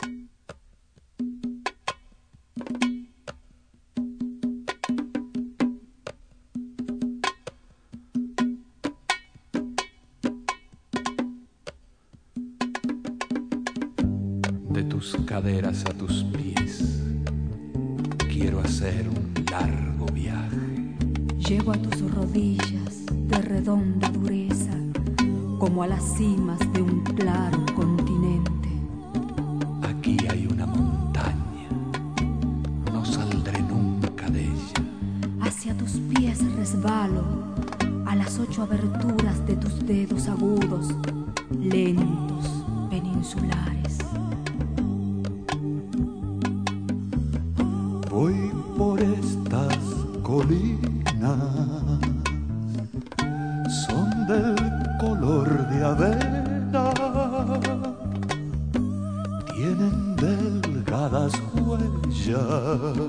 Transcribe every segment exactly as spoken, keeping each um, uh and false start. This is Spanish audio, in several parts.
De tus caderas a tus pies, quiero hacer un largo viaje. Llego a tus rodillas de redonda dureza, como a las cimas de un claro continente. Aquí hay una montaña, no saldré nunca de ella. Hacia tus pies resbalo, a las ocho aberturas de tus dedos agudos, lentos, peninsulares. Voy por estas colinas, son del color de avena, tienen delgadas huellas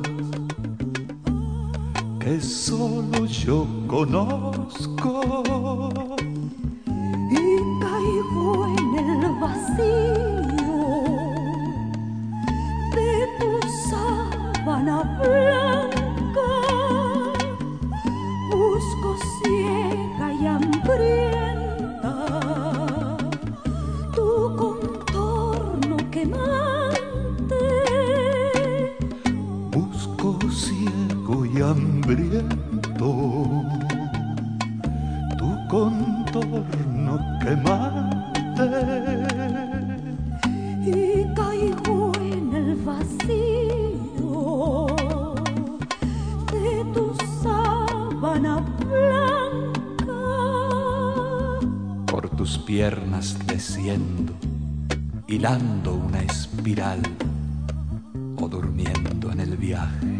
que solo yo conozco, y caigo en el vacío de tu sábana blanca. Busco ciega y hambrienta tu contorno quemante. busco ciego y hambriento tu contorno quemante. Y caigo en el vacío de tu sábana blanca. Por tus piernas desciendo, hilando una espiral o durmiendo en el viaje.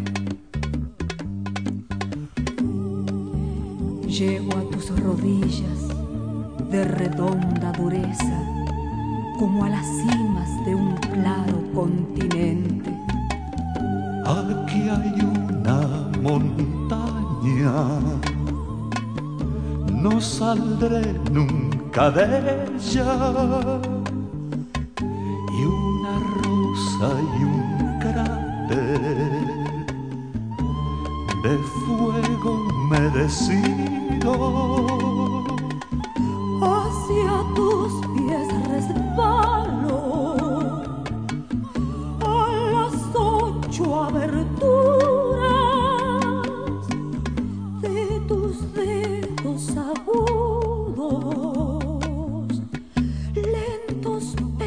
Llego a tus rodillas de redonda dureza, como a las cimas de un claro continente. Aquí hay una montaña, no saldré nunca de ella, y una rosa y un cráter de fuego me decido. Hacia tus pies resbalo, a las ocho aberturas de tus dedos agudos, lentos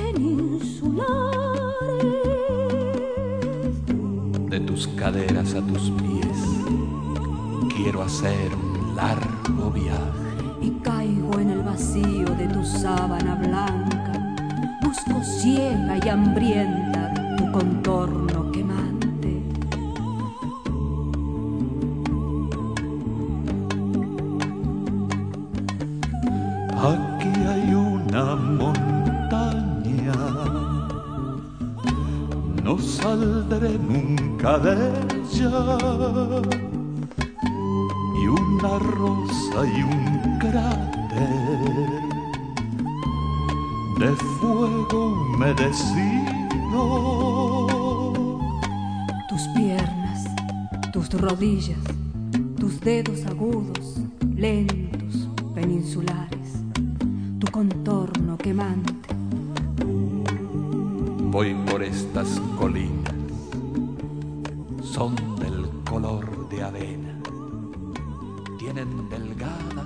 peninsulares. De tus caderas a tus pies, quiero hacer un largo viaje. Y caigo en el vacío de tu sábana blanca. Busco ciega y hambrienta tu contorno quemante. Aquí hay una montaña, no saldré nunca de ella, y una rosa y un cráter de fuego me decido. Tus piernas, tus rodillas, tus dedos agudos, lentos, peninsulares, tu contorno quemante. Voy por estas colinas, son del color de avena, tienen delgada